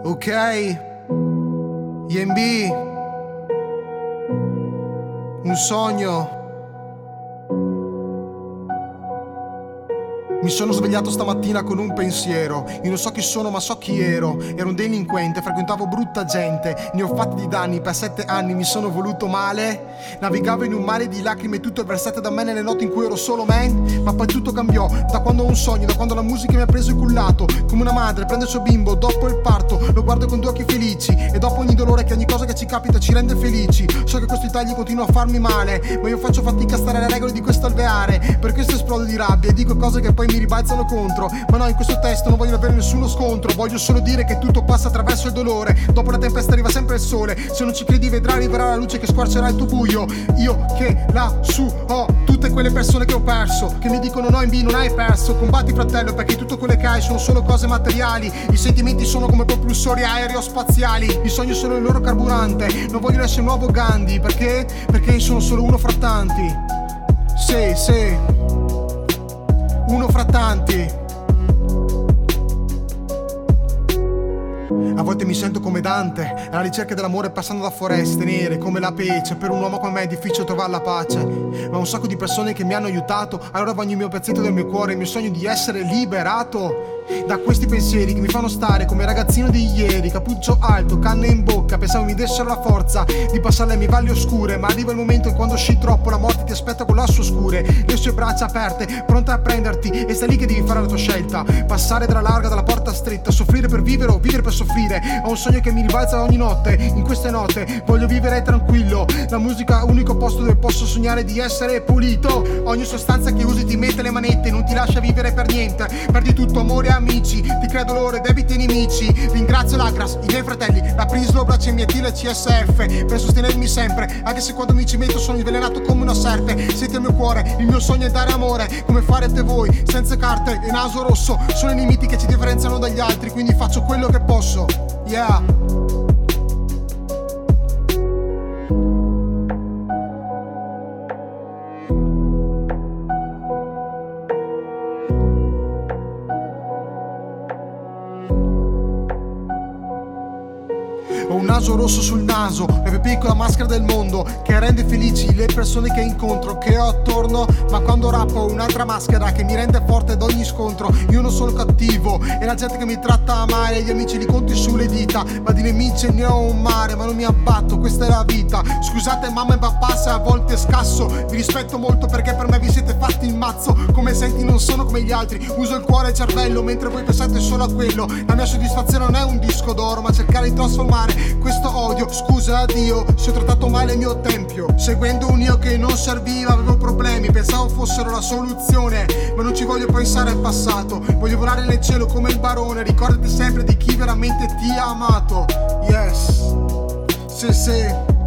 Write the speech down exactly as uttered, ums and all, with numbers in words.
Ok, I M B, un sogno. Mi sono svegliato stamattina con un pensiero. Io non so chi sono ma so chi ero. Ero un delinquente, frequentavo brutta gente. Ne ho fatti di danni, per sette anni mi sono voluto male. Navigavo in un mare di lacrime, tutto versate da me nelle notti in cui ero solo man. Ma poi tutto cambiò, da quando ho un sogno, da quando la musica mi ha preso il cullato. Come una madre prende il suo bimbo dopo il parto, lo guardo con due occhi felici. E dopo ogni dolore che ogni cosa che ci capita ci rende felici. So che questo tagli continua a farmi male, ma io faccio fatica a stare alle regole di questo alveare. Per questo esplodo di rabbia e dico cose che poi mi ribalzano contro. Ma no, in questo testo non voglio avere nessuno scontro. Voglio solo dire che tutto passa attraverso il dolore. Dopo la tempesta arriva sempre il sole. Se non ci credi vedrai arriverà la luce che squarcerà il tuo buio. Io che lassù ho tutte quelle persone che ho perso, che mi dicono no, in B non hai perso. Combatti fratello, perché tutto quello che hai sono solo cose materiali. I sentimenti sono come propulsori aerospaziali. I sogni sono il loro carburante. Non voglio essere un nuovo Gandhi. Perché? Perché sono solo uno fra tanti. Sì, sì, uno fra tanti. A volte mi sento come Dante, alla ricerca dell'amore passando da foreste nere come la pece. Per un uomo come me è difficile trovare la pace, ma un sacco di persone che mi hanno aiutato. Allora voglio il mio pezzetto del mio cuore, il mio sogno di essere liberato da questi pensieri che mi fanno stare come ragazzino di ieri. Cappuccio alto, canne in bocca, pensavo mi dessero la forza di passare le mie valli oscure. Ma arriva il momento in quando usci troppo, la morte ti aspetta con lasso oscure, le sue braccia aperte, pronta a prenderti. E stai lì che devi fare la tua scelta, passare dalla larga dalla porta stretta, soffrire per vivere o vivere per soffrire. Ho un sogno che mi ribalza ogni notte, in queste notte voglio vivere tranquillo. La musica è l'unico posto dove posso sognare di essere pulito. Ogni sostanza che usi ti mette le manette, non ti lascia vivere per niente. Perdi tutto, amore e amici, ti crea dolore, debiti e nemici. Ringrazio l'Agras, i miei fratelli, la Prislo, Braccia Mietile e C S F per sostenermi sempre, anche se quando mi ci metto sono invelenato come una serpe. Siete il mio cuore, il mio sogno è dare amore, come farete voi, senza carte e naso rosso. Sono i limiti che ci differenziano dagli altri, quindi faccio quello che posso. Yeah. Ho un naso rosso sul naso, la più piccola maschera del mondo che rende felici le persone che incontro, che ho attorno. Ma quando rappo ho un'altra maschera che mi rende forte ad ogni scontro. Io non sono cattivo e la gente che mi tratta male, gli amici li conti sulle dita, ma di nemici ne ho un mare. Ma non mi abbatto, questa è la vita. Scusate mamma e papà se a volte scasso, vi rispetto molto perché per me vi siete fatti il mazzo. Come senti non sono come gli altri, uso il cuore e il cervello mentre voi pensate solo a quello. La mia soddisfazione non è un disco d'oro, ma cercare di trasformare questo odio. Scusa a Dio se ho trattato male il mio tempio, seguendo un io che non serviva. Avevo problemi, pensavo fossero la soluzione, ma non ci voglio pensare al passato. Voglio volare nel cielo come il barone. Ricordati sempre di chi veramente ti ha amato. Yes, sì sì.